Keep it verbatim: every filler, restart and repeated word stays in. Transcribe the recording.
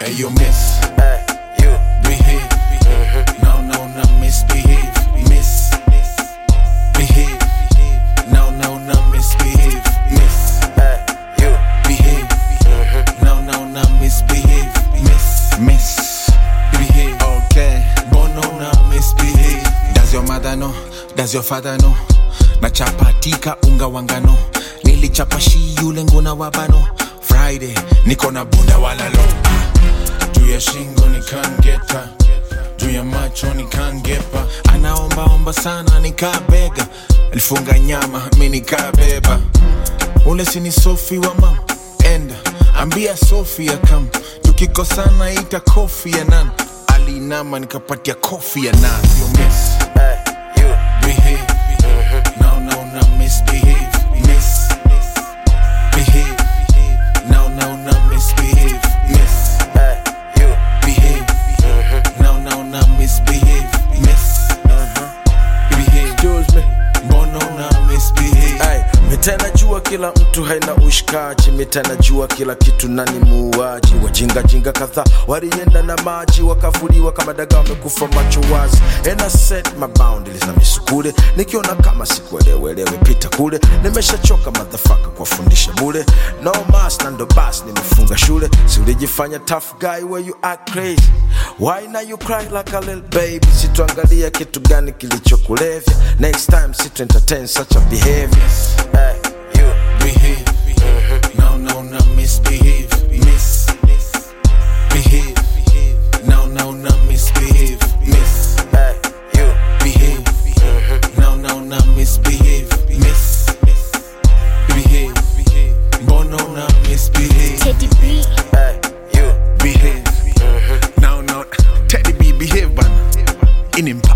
Hey, you miss. Hey, you. Behave. Mm-hmm. No, no, no, misbehave. Miss. Behave. No, no, no, misbehave. Miss. Hey, you. Behave. Mm-hmm. No, no, no, misbehave. Miss. Miss. Behave. Okay. Bono, no, misbehave. Does your mother know? Does your father know? Nachapatika unga wangano. Nilichapa shi yule ngona wabano. Friday, niko na bunda wala lo. Juu ya shingo nikangeta, juu ya macho nikangepa. Anaomba omba sana nikabega, alifunga nyama mimi nikabeba. Ule sini Sophie wa mama, enda ambia Sophia come. Tukikosana ita coffee ya nan. Alinama nikapatia coffee ya nan. You miss. Hey, you. Behave. Mm-hmm. No, no, no, misbehave. Miss. Behave. No, no, no, misbehave. Miss. Hey, you. Behave. Mm-hmm. No, no, no, misbehave. Miss. Behave. Excuse me. Bono, no, misbehave. Hey, mitana jua kila mtu haina ushikaji. Mitana jua kila kitu nani muuaji. Wajinga jinga kadhaa walienda na maji, wakavuliwa kama dagaa wamekufa macho wazi. And I set my boundaries na misukule, nikiona kama sikuelewelewe pita kule. Nimeshachoka motherfucker kwa fundisha bure. No mas na ndo bas nimefunga shule. Si ulijifanya tough guy where you act crazy. Why now you cry like a little baby? Situangalia kitu gani kilichokulevya. Next time situ entertain such a behavior. Hey, you. Behave. Mm-hmm. No, no, no, misbehave. Miss. Behave. No, no, no, misbehave. Miss. Hey, you. Behave. Mm-hmm. No, no, no, misbehave. Miss. Behave. Bono, no, misbehave. Teddy B. Hey, you. Behave. Mm-hmm. No, no, Teddy B, behave, man. In him.